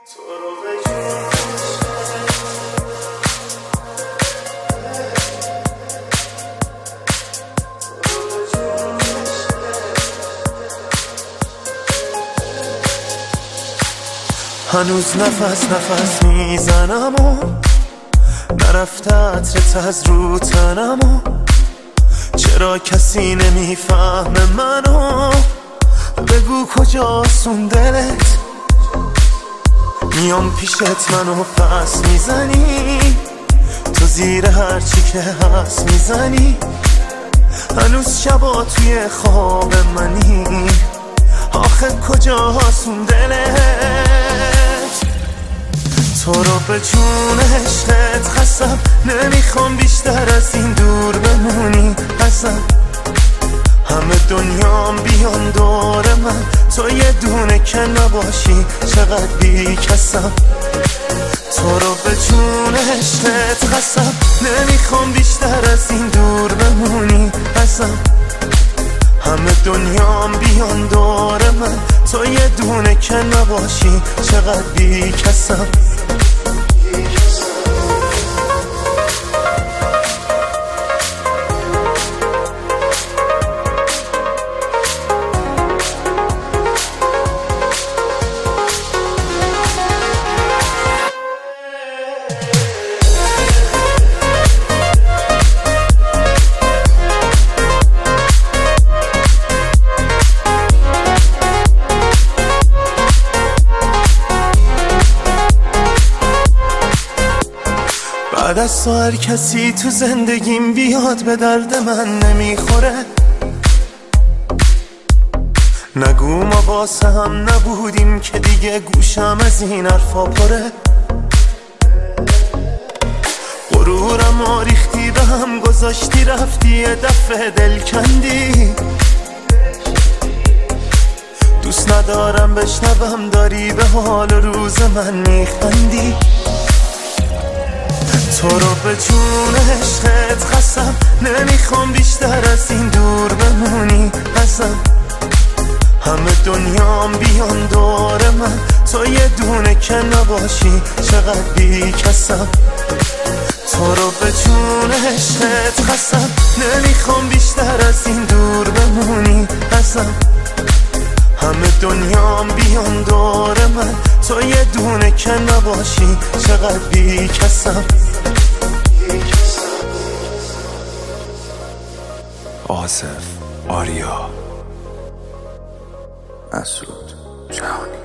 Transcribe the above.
هنوز نفس نفس میزنم و نرفته عطرت از رو تنم و چرا کسی نمیفهمه منو؟ بگو کجاست اون دلت؟ میام پیشت منو پس میزنی، تو زیر هرچی که هست میزنی. هنوز شبا توی خواب منی، آخه کجاست اون دلت؟ تو رو به جون عشقت قسم، نمیخوام بیشتر از این دور بمونی ازم. همه دنیام بیان دور من، تو یه دونه که نباشی چقدر بی کسم. تو رو به جون عشقت قسم، نمیخوام بیشتر از این دور بمونی ازم. همه دنیام بیان دور من، تو یه دونه که نباشی چقدر بی کسم. بعد از تو هر کسی تو زندگیم بیاد به درد من نمیخوره. نگو ما واسه هم نبودیم که دیگه گوشم از این حرفا پره. غرورم آریختی به هم گذاشتی، رفتی یه دفعه دل کندی. دوست ندارم بشنوم داری به حال روز من میخندی. تو رو به جون عشقت قسم، نمیخوام بیشتر از این دور بمونی ازم. همه دنیام بیان دور من، تو یه دونه که نباشی چقدر بی کسم. تو رو به جون عشقت قسم، نمیخوام بیشتر از این دور بمونی ازم. همه دنیام بیان دور من، تو یه دونه که نباشی چقدر بی کسم. آصف آریا مسعود جهانی.